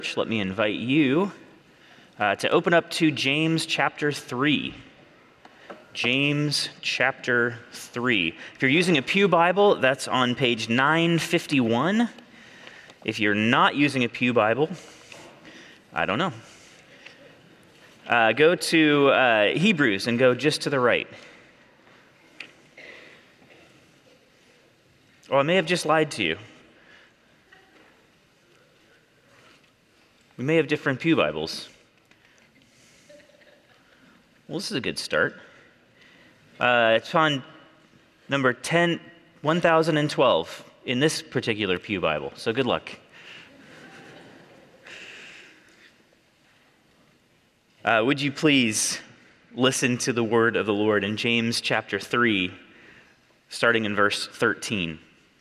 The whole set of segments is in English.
Let me invite you to open up to James chapter 3. James chapter 3. If you're using a Pew Bible, that's on page 951. If you're not using a Pew Bible, I don't know. Go to Hebrews and go just to the right. Oh, I may have just lied to you. We may have different Pew Bibles. Well, this is a good start. It's on number 1012 in this particular Pew Bible, so good luck. Would you please listen to the word of the Lord in James chapter 3, starting in verse 13.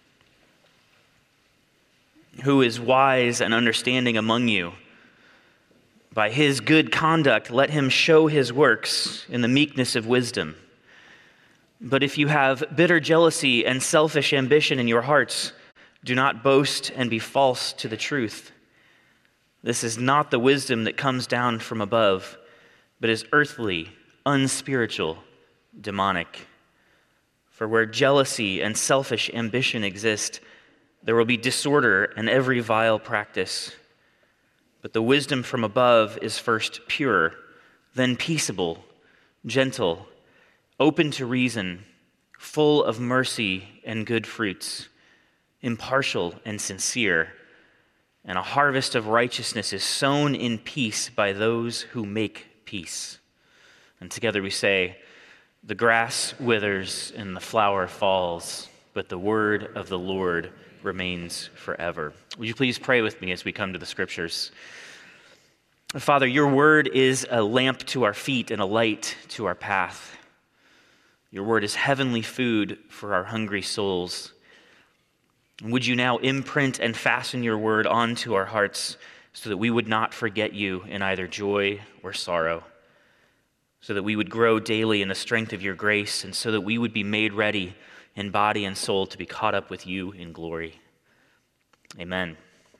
Who is wise and understanding among you? By his good conduct, let him show his works in the meekness of wisdom. But if you have bitter jealousy and selfish ambition in your hearts, do not boast and be false to the truth. This is not the wisdom that comes down from above, but is earthly, unspiritual, demonic. For where jealousy and selfish ambition exist, there will be disorder and every vile practice. But the wisdom from above is first pure, then peaceable, gentle, open to reason, full of mercy and good fruits, impartial and sincere. And a harvest of righteousness is sown in peace by those who make peace. And together we say, the grass withers and the flower falls, but the word of the Lord remains forever. Would you please pray with me as we come to the scriptures? Father, your word is a lamp to our feet and a light to our path. Your word is heavenly food for our hungry souls. Would you now imprint and fasten your word onto our hearts so that we would not forget you in either joy or sorrow, so that we would grow daily in the strength of your grace, and so that we would be made ready in body and soul to be caught up with you in glory. Amen.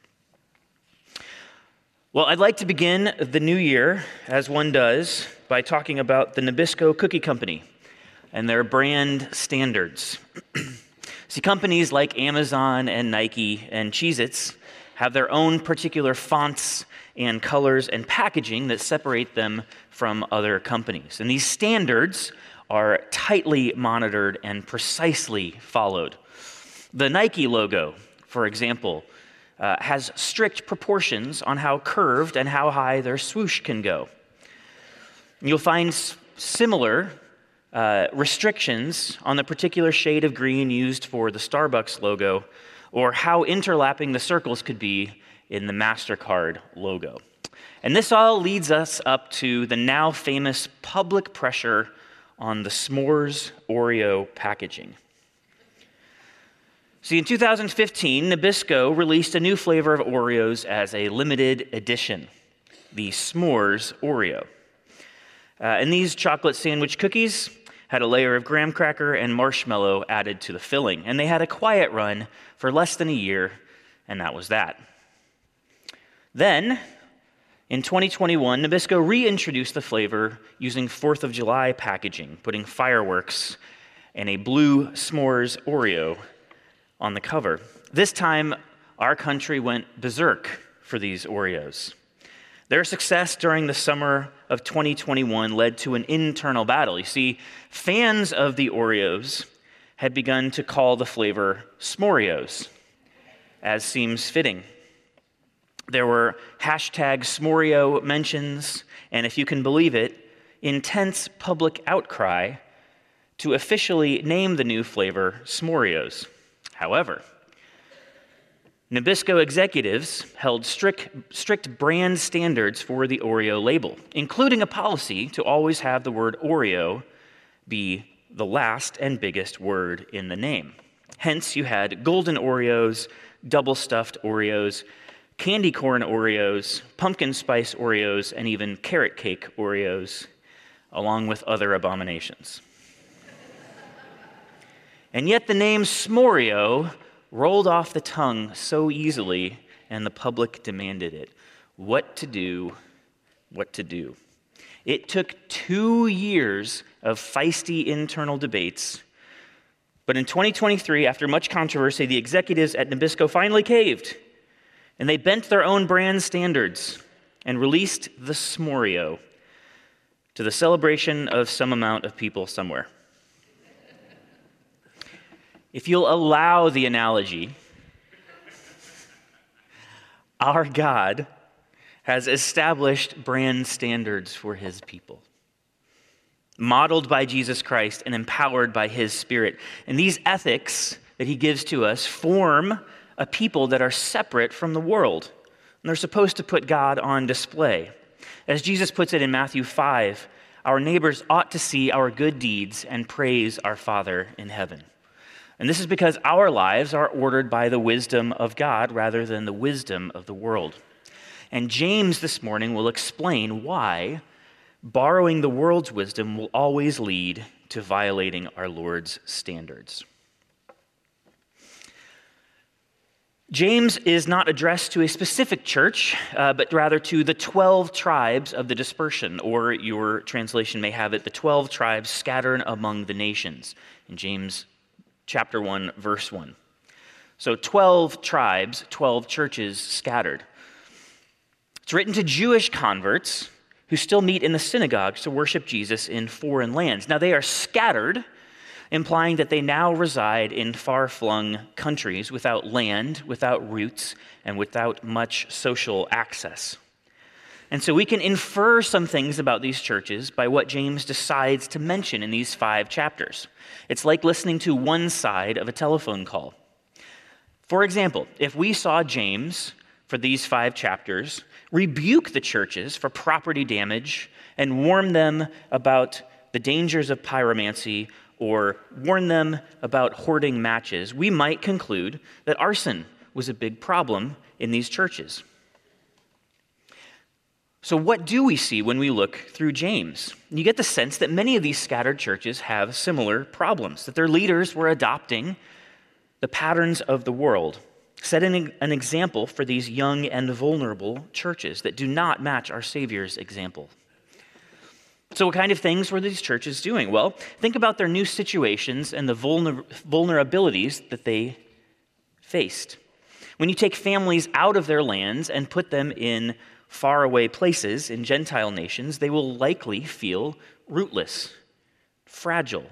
Well, I'd like to begin the new year, as one does, by talking about the Nabisco Cookie Company and their brand standards. See, companies like Amazon and Nike and Cheez-Its have their own particular fonts and colors and packaging that separate them from other companies. And these standards are tightly monitored and precisely followed. The Nike logo, for example, has strict proportions on how curved and how high their swoosh can go. You'll find similar restrictions on the particular shade of green used for the Starbucks logo, or how interlapping the circles could be in the MasterCard logo. And this all leads us up to the now famous public pressure on the S'mores Oreo packaging. See, in 2015, Nabisco released a new flavor of Oreos as a limited edition, the S'mores Oreo. And these chocolate sandwich cookies had a layer of graham cracker and marshmallow added to the filling. And they had a quiet run for less than a year, and that was that. Then, in 2021, Nabisco reintroduced the flavor using 4th of July packaging, putting fireworks and a blue S'mores Oreo on the cover. This time, our country went berserk for these Oreos. Their success during the summer of 2021 led to an internal battle. You see, fans of the Oreos had begun to call the flavor S'moreos, as seems fitting. There were hashtag S'moreo mentions, and if you can believe it, intense public outcry to officially name the new flavor S'moreos. However, Nabisco executives held strict brand standards for the Oreo label, including a policy to always have the word Oreo be the last and biggest word in the name. Hence, you had golden Oreos, double-stuffed Oreos, candy corn Oreos, pumpkin spice Oreos, and even carrot cake Oreos, along with other abominations. And yet the name S'moreo rolled off the tongue so easily, and the public demanded it. what to do, what to do. It took 2 years of feisty internal debates, but in 2023, after much controversy, the executives at Nabisco finally caved, and they bent their own brand standards and released the S'moreo to the celebration of some amount of people somewhere. If you'll allow the analogy, our God has established brand standards for his people, modeled by Jesus Christ and empowered by his Spirit. And these ethics that he gives to us form a people that are separate from the world. And they're supposed to put God on display. As Jesus puts it in Matthew 5, our neighbors ought to see our good deeds and praise our Father in heaven. And this is because our lives are ordered by the wisdom of God rather than the wisdom of the world. And James this morning will explain why borrowing the world's wisdom will always lead to violating our Lord's standards. James is not addressed to a specific church, but rather to the 12 tribes of the dispersion, or your translation may have it, the 12 tribes scattered among the nations, in James chapter 1, verse 1. So 12 tribes, 12 churches scattered. It's written to Jewish converts who still meet in the synagogues to worship Jesus in foreign lands. Now they are scattered, implying that they now reside in far-flung countries without land, without roots, and without much social access. And so we can infer some things about these churches by what James decides to mention in these 5 chapters. It's like listening to one side of a telephone call. For example, if we saw James, for these 5 chapters, rebuke the churches for property damage and warn them about the dangers of pyromancy or warn them about hoarding matches, we might conclude that arson was a big problem in these churches. So what do we see when we look through James? You get the sense that many of these scattered churches have similar problems, that their leaders were adopting the patterns of the world, setting an example for these young and vulnerable churches that do not match our Savior's example. So what kind of things were these churches doing? Well, think about their new situations and the vulnerabilities that they faced. When you take families out of their lands and put them in faraway places in Gentile nations, they will likely feel rootless, fragile.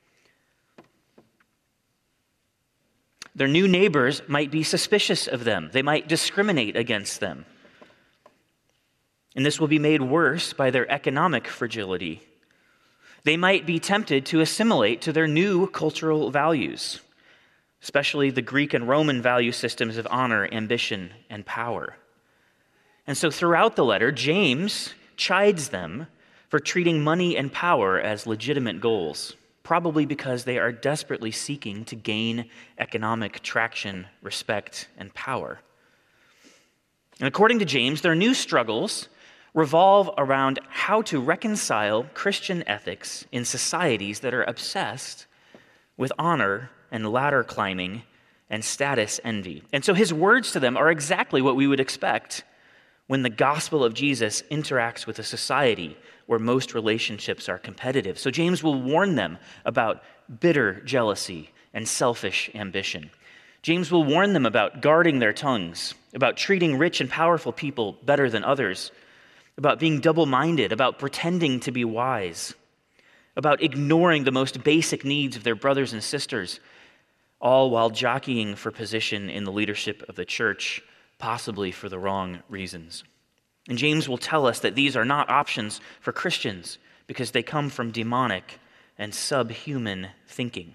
Their new neighbors might be suspicious of them. They might discriminate against them. And this will be made worse by their economic fragility. They might be tempted to assimilate to their new cultural values, especially the Greek and Roman value systems of honor, ambition, and power. And so throughout the letter, James chides them for treating money and power as legitimate goals, probably because they are desperately seeking to gain economic traction, respect, and power. And according to James, their new struggles revolve around how to reconcile Christian ethics in societies that are obsessed with honor and ladder climbing and status envy. And so his words to them are exactly what we would expect when the gospel of Jesus interacts with a society where most relationships are competitive. So James will warn them about bitter jealousy and selfish ambition. James will warn them about guarding their tongues, about treating rich and powerful people better than others, about being double-minded, about pretending to be wise, about ignoring the most basic needs of their brothers and sisters, all while jockeying for position in the leadership of the church, possibly for the wrong reasons. And James will tell us that these are not options for Christians because they come from demonic and subhuman thinking.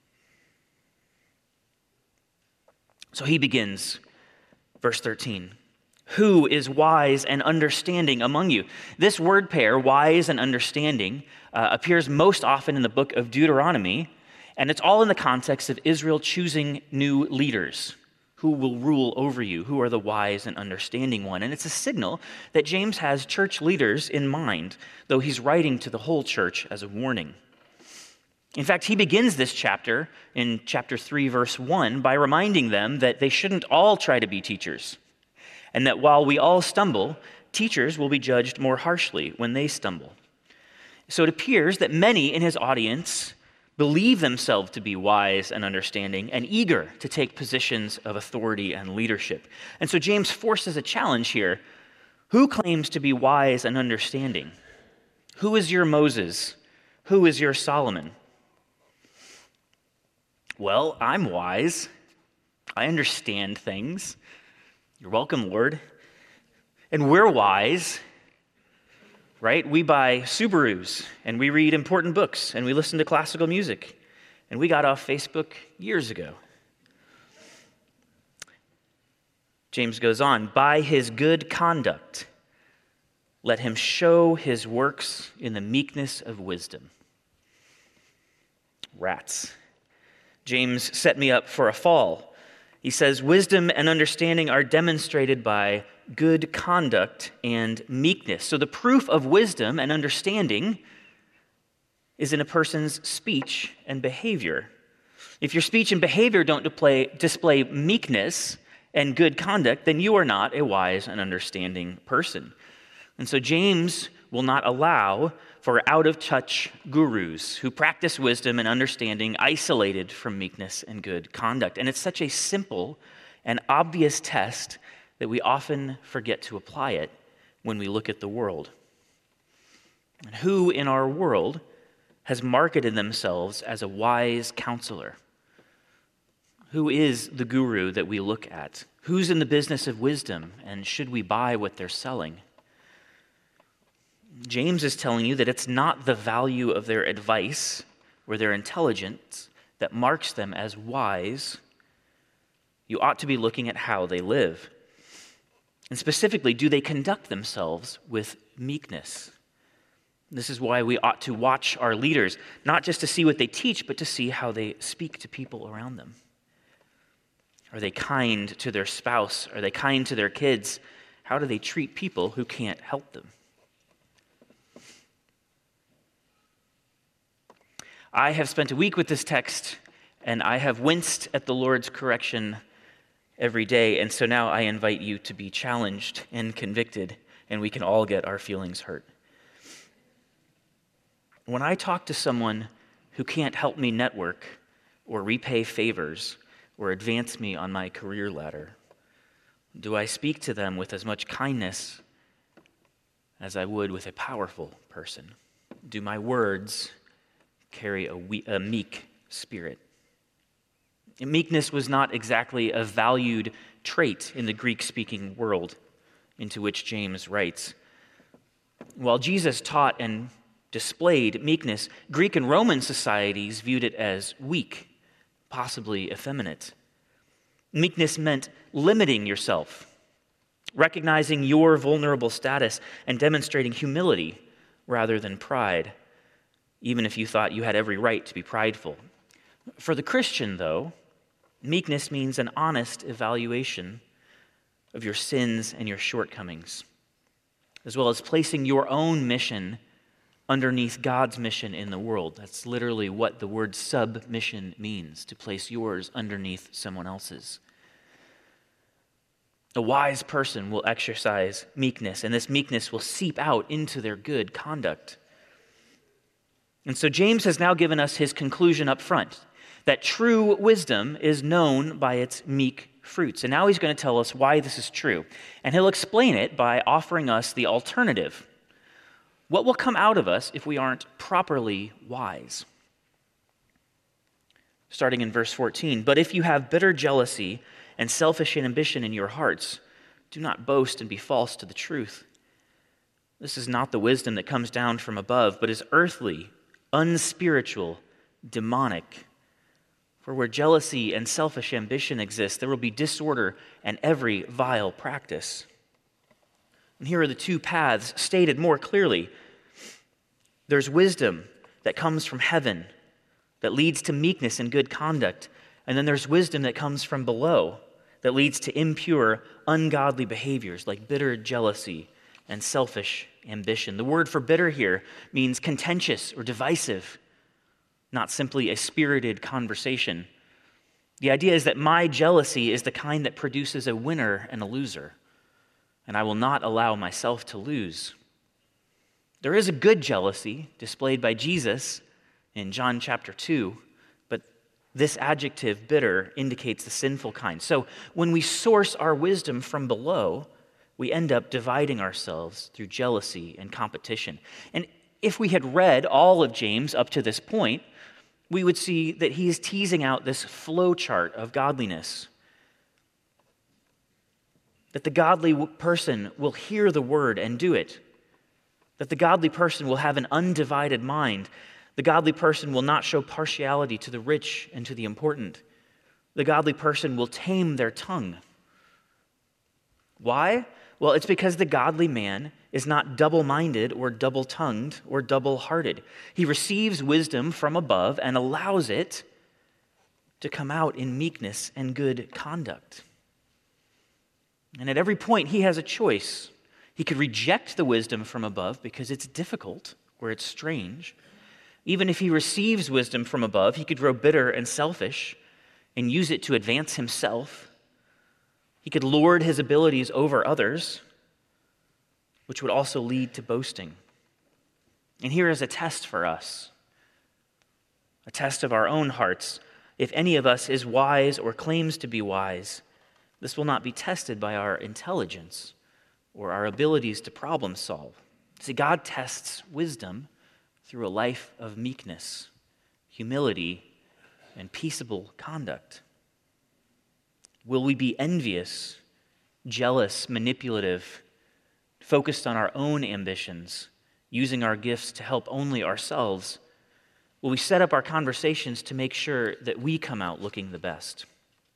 So he begins, verse 13. Who is wise and understanding among you? This word pair, wise and understanding, appears most often in the book of Deuteronomy, and it's all in the context of Israel choosing new leaders who will rule over you, who are the wise and understanding one. And it's a signal that James has church leaders in mind, though he's writing to the whole church as a warning. In fact, he begins this chapter in chapter 3, verse 1, by reminding them that they shouldn't all try to be teachers, and that while we all stumble, teachers will be judged more harshly when they stumble. So it appears that many in his audience believe themselves to be wise and understanding and eager to take positions of authority and leadership. And so James forces a challenge here. Who claims to be wise and understanding? Who is your Moses? Who is your Solomon? Well, I'm wise. I understand things. You're welcome, Lord. And we're wise, right? We buy Subarus, and we read important books, and we listen to classical music. And we got off Facebook years ago. James goes on, by his good conduct, let him show his works in the meekness of wisdom. Rats. James set me up for a fall. He says, wisdom and understanding are demonstrated by good conduct and meekness. So the proof of wisdom and understanding is in a person's speech and behavior. If your speech and behavior don't display meekness and good conduct, then you are not a wise and understanding person. And so James will not allow for out-of-touch gurus who practice wisdom and understanding isolated from meekness and good conduct. And it's such a simple and obvious test that we often forget to apply it when we look at the world. And who in our world has marketed themselves as a wise counselor? Who is the guru that we look at? Who's in the business of wisdom, and should we buy what they're selling? James is telling you that it's not the value of their advice or their intelligence that marks them as wise. You ought to be looking at how they live. And specifically, do they conduct themselves with meekness? This is why we ought to watch our leaders, not just to see what they teach, but to see how they speak to people around them. Are they kind to their spouse? Are they kind to their kids? How do they treat people who can't help them? I have spent a week with this text, and I have winced at the Lord's correction every day, and so now I invite you to be challenged and convicted, and we can all get our feelings hurt. When I talk to someone who can't help me network or repay favors or advance me on my career ladder, do I speak to them with as much kindness as I would with a powerful person? Do my words carry a meek spirit? Meekness was not exactly a valued trait in the Greek-speaking world into which James writes. While Jesus taught and displayed meekness, Greek and Roman societies viewed it as weak, possibly effeminate. Meekness meant limiting yourself, recognizing your vulnerable status, and demonstrating humility rather than pride, even if you thought you had every right to be prideful. For the Christian, though, meekness means an honest evaluation of your sins and your shortcomings, as well as placing your own mission underneath God's mission in the world. That's literally what the word submission means, to place yours underneath someone else's. A wise person will exercise meekness, and this meekness will seep out into their good conduct. And so James has now given us his conclusion up front, that true wisdom is known by its meek fruits. And now he's going to tell us why this is true. And he'll explain it by offering us the alternative. What will come out of us if we aren't properly wise? Starting in verse 14, but if you have bitter jealousy and selfish ambition in your hearts, do not boast and be false to the truth. This is not the wisdom that comes down from above, but is earthly, unspiritual, demonic. For where jealousy and selfish ambition exist, there will be disorder and every vile practice. And here are the two paths stated more clearly. There's wisdom that comes from heaven that leads to meekness and good conduct. And then there's wisdom that comes from below that leads to impure, ungodly behaviors like bitter jealousy and selfish ambition. The word for bitter here means contentious or divisive, not simply a spirited conversation. The idea is that my jealousy is the kind that produces a winner and a loser. and I will not allow myself to lose. There is a good jealousy displayed by Jesus in John chapter 2, but this adjective, bitter, indicates the sinful kind. So when we source our wisdom from below, we end up dividing ourselves through jealousy and competition. And if we had read all of James up to this point, we would see that he is teasing out this flow chart of godliness. That the godly person will hear the word and do it. That the godly person will have an undivided mind. The godly person will not show partiality to the rich and to the important. The godly person will tame their tongue. Why? Well, it's because the godly man is not double-minded or double-tongued or double-hearted. He receives wisdom from above and allows it to come out in meekness and good conduct. And at every point, he has a choice. He could reject the wisdom from above because it's difficult or it's strange. Even if he receives wisdom from above, he could grow bitter and selfish and use it to advance himself. He could lord his abilities over others, which would also lead to boasting. And here is a test for us, a test of our own hearts. If any of us is wise or claims to be wise, this will not be tested by our intelligence or our abilities to problem solve. See, God tests wisdom through a life of meekness, humility, and peaceable conduct. Will we be envious, jealous, manipulative, focused on our own ambitions, using our gifts to help only ourselves? Will we set up our conversations to make sure that we come out looking the best?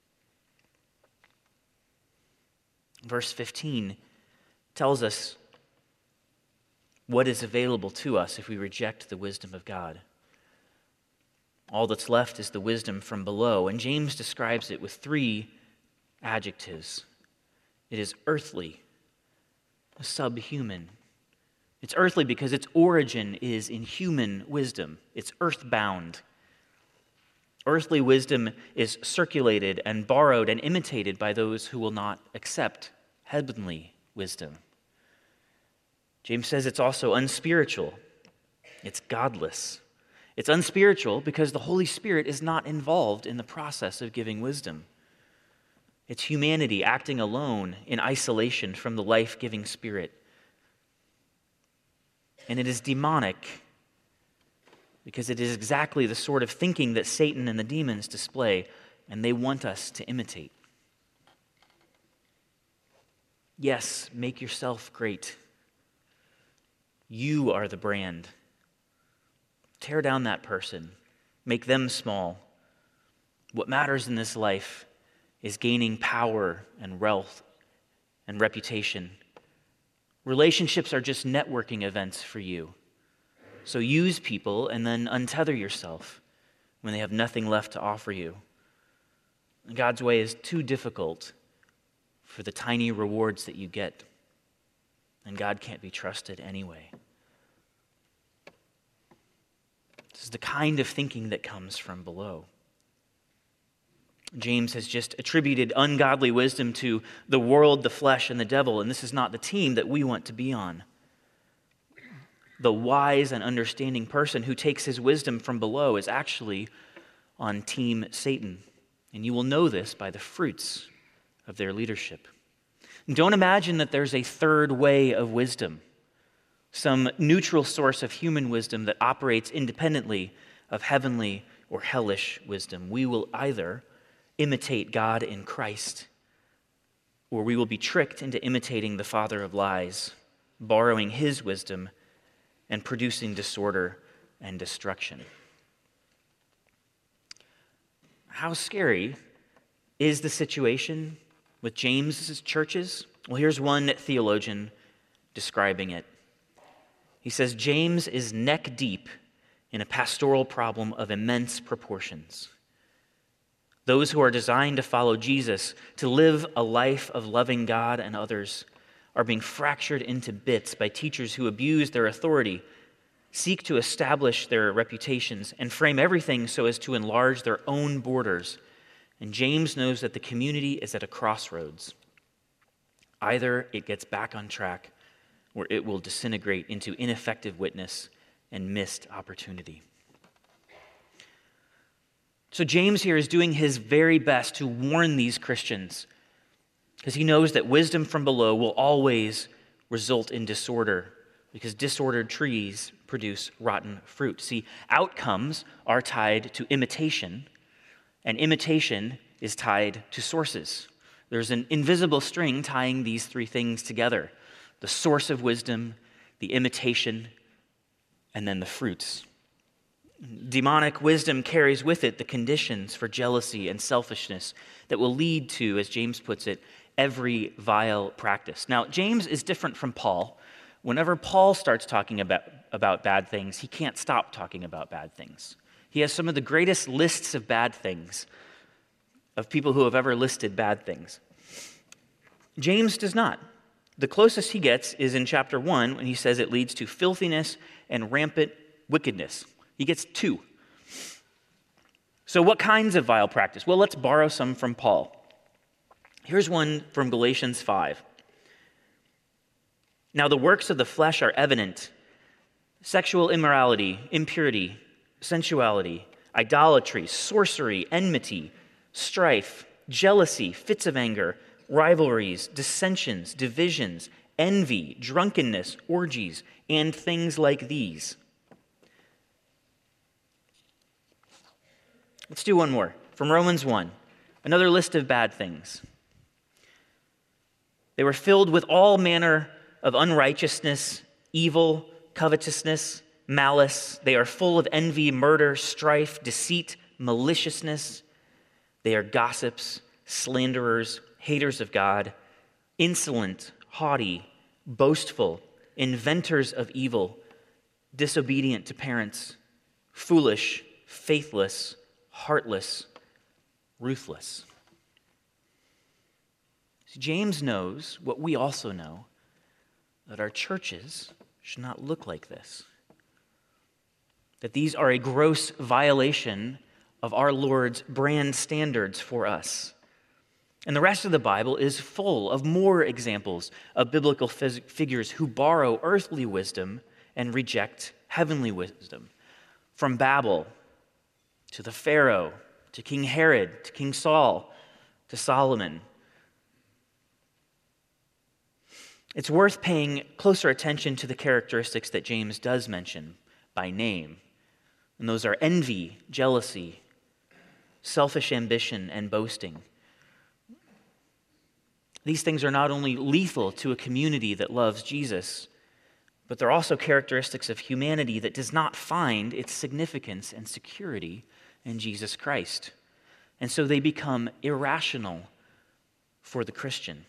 Verse 15 tells us what is available to us if we reject the wisdom of God. All that's left is the wisdom from below, and James describes it with 3 adjectives. It is earthly, subhuman. It's earthly because its origin is in human wisdom. It's earthbound. Earthly wisdom is circulated and borrowed and imitated by those who will not accept heavenly wisdom. James says it's also unspiritual. It's godless. It's unspiritual because the Holy Spirit is not involved in the process of giving wisdom. It's humanity acting alone in isolation from the life-giving Spirit. And it is demonic because it is exactly the sort of thinking that Satan and the demons display, and they want us to imitate. Yes, make yourself great. You are the brand. Tear down that person. Make them small. What matters in this life is gaining power and wealth and reputation. Relationships are just networking events for you. So use people and then untether yourself when they have nothing left to offer you. God's way is too difficult for the tiny rewards that you get, and God can't be trusted anyway. This is the kind of thinking that comes from below. James has just attributed ungodly wisdom to the world, the flesh, and the devil, and this is not the team that we want to be on. The wise and understanding person who takes his wisdom from below is actually on Team Satan, and you will know this by the fruits of their leadership. And don't imagine that there's a third way of wisdom, some neutral source of human wisdom that operates independently of heavenly or hellish wisdom. We will either imitate God in Christ, or we will be tricked into imitating the father of lies, borrowing his wisdom and producing disorder and destruction. How scary is the situation with James's churches? Well, here's one theologian describing it. He says, James is neck deep in a pastoral problem of immense proportions. Those who are designed to follow Jesus, to live a life of loving God and others, are being fractured into bits by teachers who abuse their authority, seek to establish their reputations, and frame everything so as to enlarge their own borders. And James knows that the community is at a crossroads. Either it gets back on track, or it will disintegrate into ineffective witness and missed opportunity. So James here is doing his very best to warn these Christians, because he knows that wisdom from below will always result in disorder, because disordered trees produce rotten fruit. See, outcomes are tied to imitation, and imitation is tied to sources. There's an invisible string tying these three things together: the source of wisdom, the imitation, and then the fruits. Demonic wisdom carries with it the conditions for jealousy and selfishness that will lead to, as James puts it, every vile practice. Now, James is different from Paul. Whenever Paul starts talking about bad things, he can't stop talking about bad things. He has some of the greatest lists of bad things, of people who have ever listed bad things. James does not. The closest he gets is in chapter 1 when he says it leads to filthiness and rampant wickedness. He gets 2. So what kinds of vile practice? Well, let's borrow some from Paul. Here's one from Galatians 5. Now the works of the flesh are evident: sexual immorality, impurity, sensuality, idolatry, sorcery, enmity, strife, jealousy, fits of anger, rivalries, dissensions, divisions, envy, drunkenness, orgies, and things like these. Let's do one more. From Romans 1, another list of bad things. They were filled with all manner of unrighteousness, evil, covetousness, malice. They are full of envy, murder, strife, deceit, maliciousness. They are gossips, slanderers, haters of God, insolent, haughty, boastful, inventors of evil, disobedient to parents, foolish, faithless, heartless, ruthless. See, James knows what we also know, that our churches should not look like this. That these are a gross violation of our Lord's brand standards for us. And the rest of the Bible is full of more examples of biblical figures who borrow earthly wisdom and reject heavenly wisdom. From Babel to the Pharaoh, to King Herod, to King Saul, to Solomon. It's worth paying closer attention to the characteristics that James does mention by name. And those are envy, jealousy, selfish ambition, and boasting. These things are not only lethal to a community that loves Jesus, but they're also characteristics of humanity that does not find its significance and security in Jesus Christ. And so they become irrational for the Christian.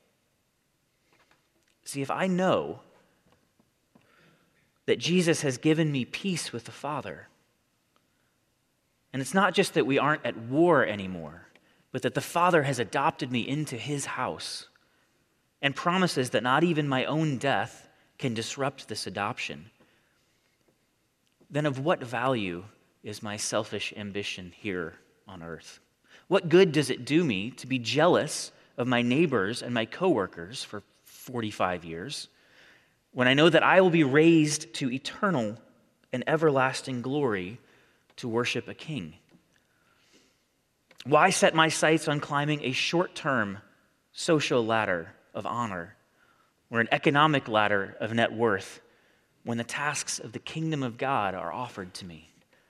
See, if I know that Jesus has given me peace with the Father, and it's not just that we aren't at war anymore, but that the Father has adopted me into his house and promises that not even my own death can disrupt this adoption, then of what value is my selfish ambition here on earth? What good does it do me to be jealous of my neighbors and my coworkers for 45 years when I know that I will be raised to eternal and everlasting glory to worship a king? Why set my sights on climbing a short-term social ladder of honor or an economic ladder of net worth when the tasks of the kingdom of God are offered to me?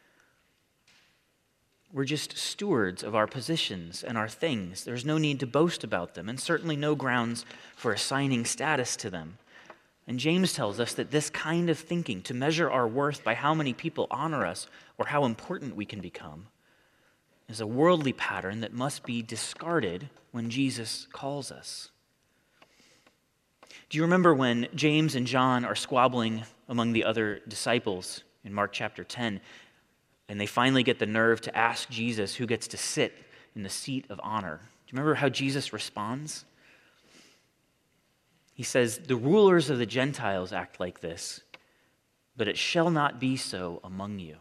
We're just stewards of our positions and our things. There's no need to boast about them, and certainly no grounds for assigning status to them. And James tells us that this kind of thinking, to measure our worth by how many people honor us or how important we can become, is a worldly pattern that must be discarded when Jesus calls us. Do you remember when James and John are squabbling among the other disciples in Mark chapter 10, and they finally get the nerve to ask Jesus who gets to sit in the seat of honor? Do you remember how Jesus responds? He says, "The rulers of the Gentiles act like this, but it shall not be so among you."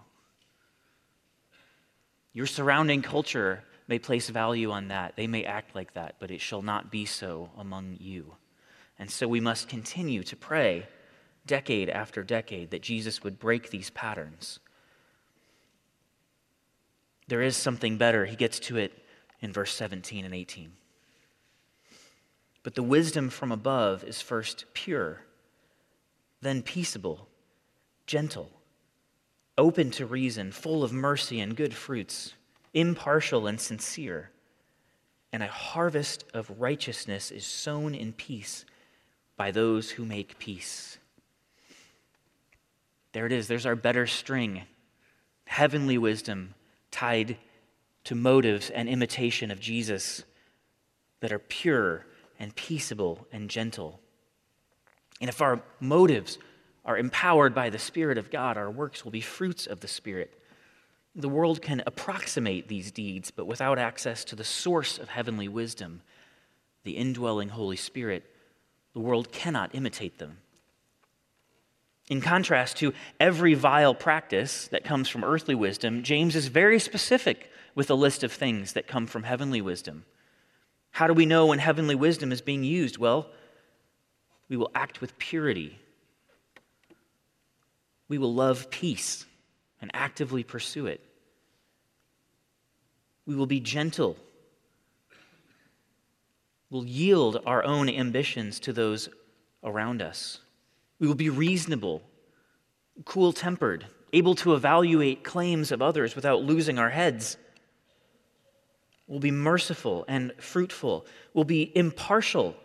Your surrounding culture may place value on that. They may act like that, but it shall not be so among you. And so we must continue to pray decade after decade that Jesus would break these patterns. There is something better. He gets to it in verse 17 and 18. But the wisdom from above is first pure, then peaceable, gentle, open to reason, full of mercy and good fruits, impartial and sincere. And a harvest of righteousness is sown in peace by those who make peace. There it is. There's our better string. Heavenly wisdom tied to motives and imitation of Jesus that are pure and peaceable and gentle. And if our motives are empowered by the Spirit of God, our works will be fruits of the Spirit. The world can approximate these deeds, but without access to the source of heavenly wisdom, the indwelling Holy Spirit, the world cannot imitate them. In contrast to every vile practice that comes from earthly wisdom, James is very specific with a list of things that come from heavenly wisdom. How do we know when heavenly wisdom is being used? Well, we will act with purity. We will love peace and actively pursue it. We will be gentle. We'll yield our own ambitions to those around us. We will be reasonable, cool-tempered, able to evaluate claims of others without losing our heads. We'll be merciful and fruitful. We'll be impartial.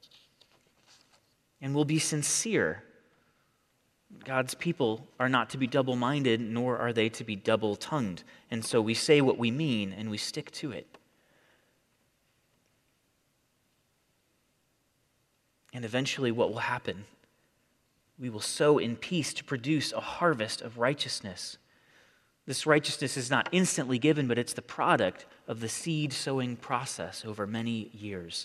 And we'll be sincere. God's people are not to be double-minded, nor are they to be double-tongued. And so we say what we mean, and we stick to it. And eventually what will happen? We will sow in peace to produce a harvest of righteousness. This righteousness is not instantly given, but it's the product of the seed sowing process over many years.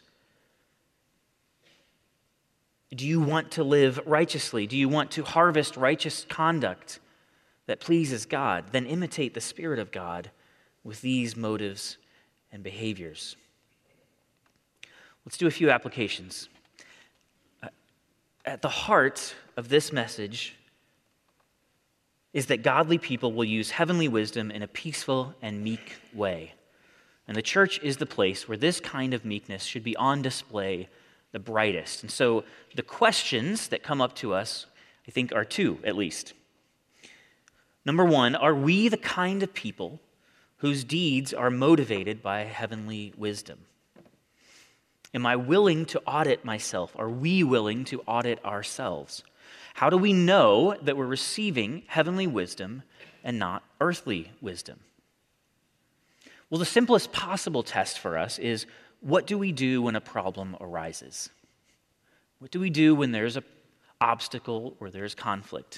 Do you want to live righteously? Do you want to harvest righteous conduct that pleases God? Then imitate the Spirit of God with these motives and behaviors. Let's do a few applications. At the heart of this message is that godly people will use heavenly wisdom in a peaceful and meek way. And the church is the place where this kind of meekness should be on display the brightest. And so the questions that come up to us, I think, are two at least. Number one, are we the kind of people whose deeds are motivated by heavenly wisdom? Am I willing to audit myself? Are we willing to audit ourselves? How do we know that we're receiving heavenly wisdom and not earthly wisdom? Well, the simplest possible test for us is, what do we do when a problem arises? What do we do when there's an obstacle or there's conflict?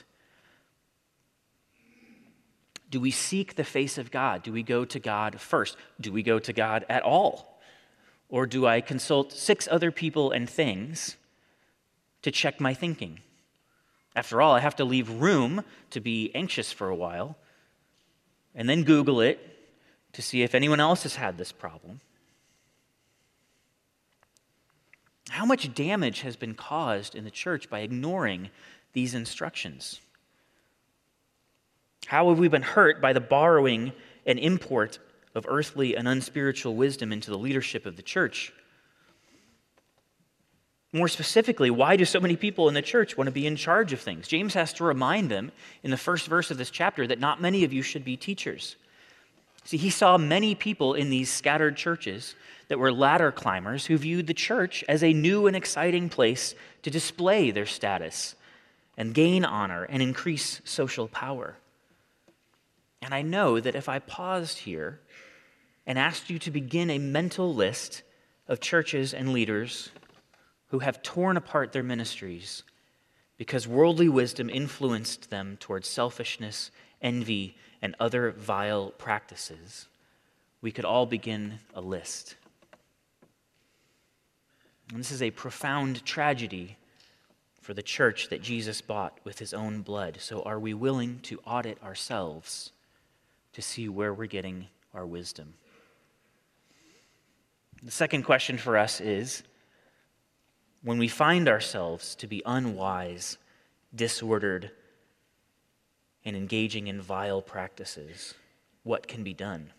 Do we seek the face of God? Do we go to God first? Do we go to God at all? Or do I consult 6 other people and things to check my thinking? After all, I have to leave room to be anxious for a while and then Google it to see if anyone else has had this problem. How much damage has been caused in the church by ignoring these instructions? How have we been hurt by the borrowing and import of earthly and unspiritual wisdom into the leadership of the church? More specifically, why do so many people in the church want to be in charge of things? James has to remind them in the first verse of this chapter that not many of you should be teachers. See, he saw many people in these scattered churches that were ladder climbers who viewed the church as a new and exciting place to display their status and gain honor and increase social power. And I know that if I paused here and asked you to begin a mental list of churches and leaders who have torn apart their ministries because worldly wisdom influenced them towards selfishness, envy, and other vile practices, we could all begin a list. And this is a profound tragedy for the church that Jesus bought with his own blood. So are we willing to audit ourselves to see where we're getting our wisdom? The second question for us is, when we find ourselves to be unwise, disordered, and engaging in vile practices, what can be done?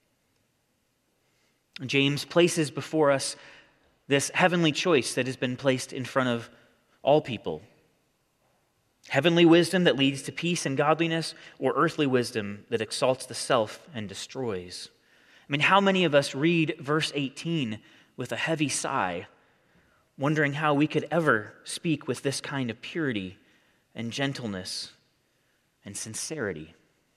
James places before us this heavenly choice that has been placed in front of all people. Heavenly wisdom that leads to peace and godliness, or earthly wisdom that exalts the self and destroys. I mean, how many of us read verse 18 with a heavy sigh, wondering how we could ever speak with this kind of purity and gentleness and sincerity?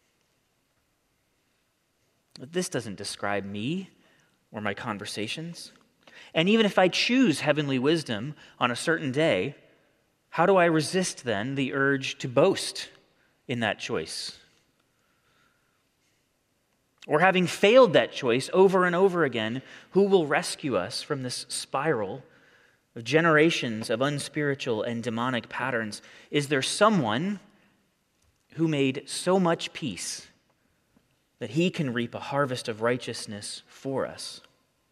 But this doesn't describe me or my conversations. And even if I choose heavenly wisdom on a certain day, how do I resist then the urge to boast in that choice? Or having failed that choice over and over again, who will rescue us from this spiral of generations of unspiritual and demonic patterns? Is there someone who made so much peace that he can reap a harvest of righteousness for us?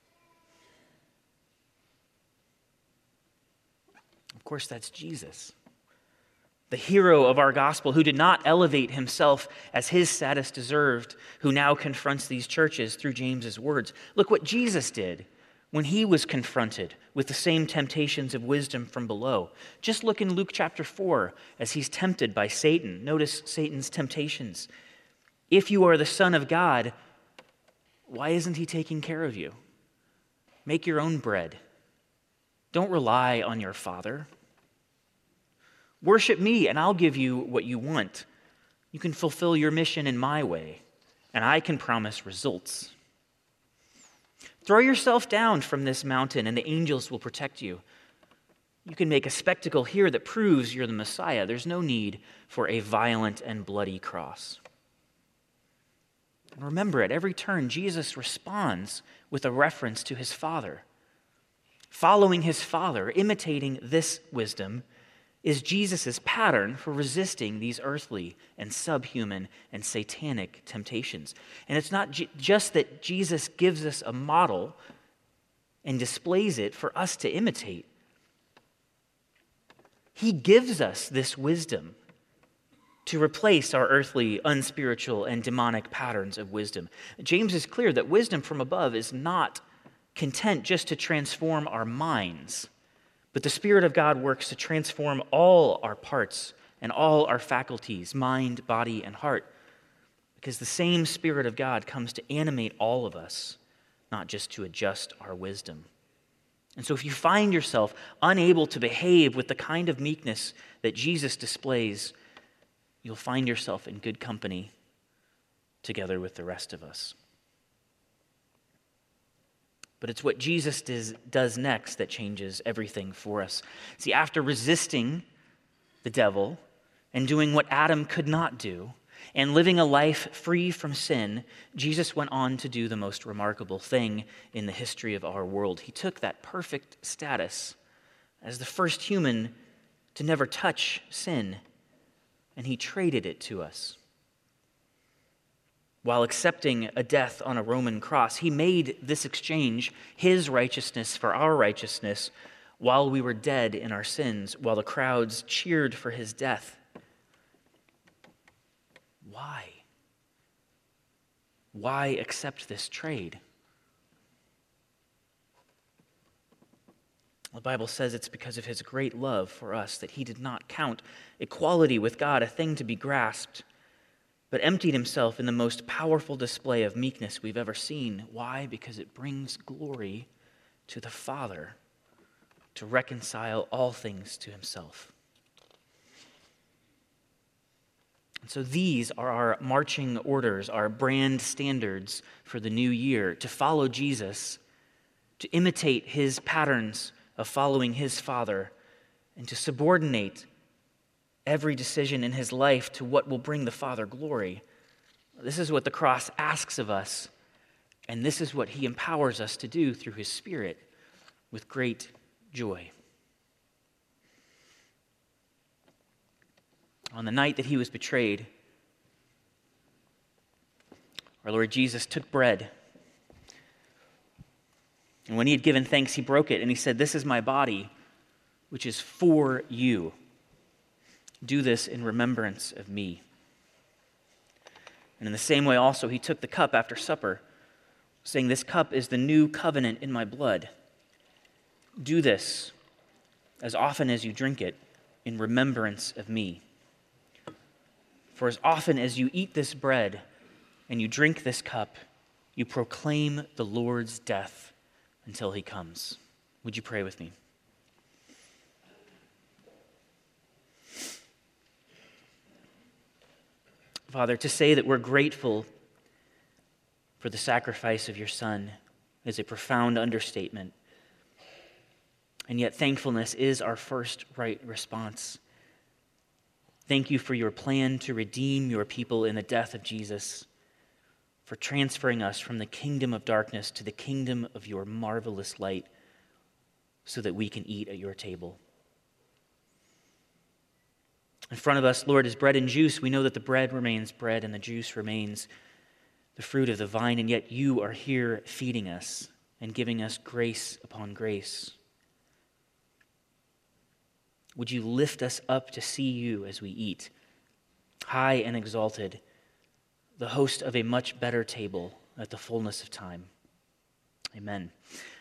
Of course, that's Jesus, the hero of our gospel, who did not elevate himself as his status deserved, who now confronts these churches through James's words. Look what Jesus did when he was confronted with the same temptations of wisdom from below. Just look in Luke chapter 4 as he's tempted by Satan. Notice Satan's temptations. If you are the Son of God, why isn't he taking care of you? Make your own bread. Don't rely on your Father. Worship me, and I'll give you what you want. You can fulfill your mission in my way, and I can promise results. Throw yourself down from this mountain, and the angels will protect you. You can make a spectacle here that proves you're the Messiah. There's no need for a violent and bloody cross. And remember, at every turn, Jesus responds with a reference to his Father. Following his Father, imitating this wisdom, is Jesus' pattern for resisting these earthly and subhuman and satanic temptations. And it's not just that Jesus gives us a model and displays it for us to imitate. He gives us this wisdom to replace our earthly, unspiritual, and demonic patterns of wisdom. James is clear that wisdom from above is not content just to transform our minds, but the Spirit of God works to transform all our parts and all our faculties, mind, body, and heart, because the same Spirit of God comes to animate all of us, not just to adjust our wisdom. And so if you find yourself unable to behave with the kind of meekness that Jesus displays, you'll find yourself in good company together with the rest of us. But it's what Jesus does next that changes everything for us. See, after resisting the devil and doing what Adam could not do and living a life free from sin, Jesus went on to do the most remarkable thing in the history of our world. He took that perfect status as the first human to never touch sin, and he traded it to us. While accepting a death on a Roman cross, he made this exchange, his righteousness for our righteousness, while we were dead in our sins, while the crowds cheered for his death. Why? Why accept this trade? The Bible says it's because of his great love for us that he did not count equality with God a thing to be grasped, but emptied himself in the most powerful display of meekness we've ever seen. Why? Because it brings glory to the Father to reconcile all things to himself. And so these are our marching orders, our brand standards for the new year: to follow Jesus, to imitate his patterns of following his Father, and to subordinate every decision in his life to what will bring the Father glory. This is what the cross asks of us, and this is what he empowers us to do through his Spirit with great joy. On the night that he was betrayed, our Lord Jesus took bread, and when he had given thanks, he broke it, and he said, "This is my body, which is for you. Do this in remembrance of me." And in the same way also he took the cup after supper, saying, "This cup is the new covenant in my blood. Do this as often as you drink it in remembrance of me. For as often as you eat this bread and you drink this cup, you proclaim the Lord's death until he comes." Would you pray with me? Father, to say that we're grateful for the sacrifice of your Son is a profound understatement. And yet thankfulness is our first right response. Thank you for your plan to redeem your people in the death of Jesus, for transferring us from the kingdom of darkness to the kingdom of your marvelous light, so that we can eat at your table. In front of us, Lord, is bread and juice. We know that the bread remains bread and the juice remains the fruit of the vine, and yet you are here feeding us and giving us grace upon grace. Would you lift us up to see you as we eat, high and exalted, the host of a much better table at the fullness of time. Amen.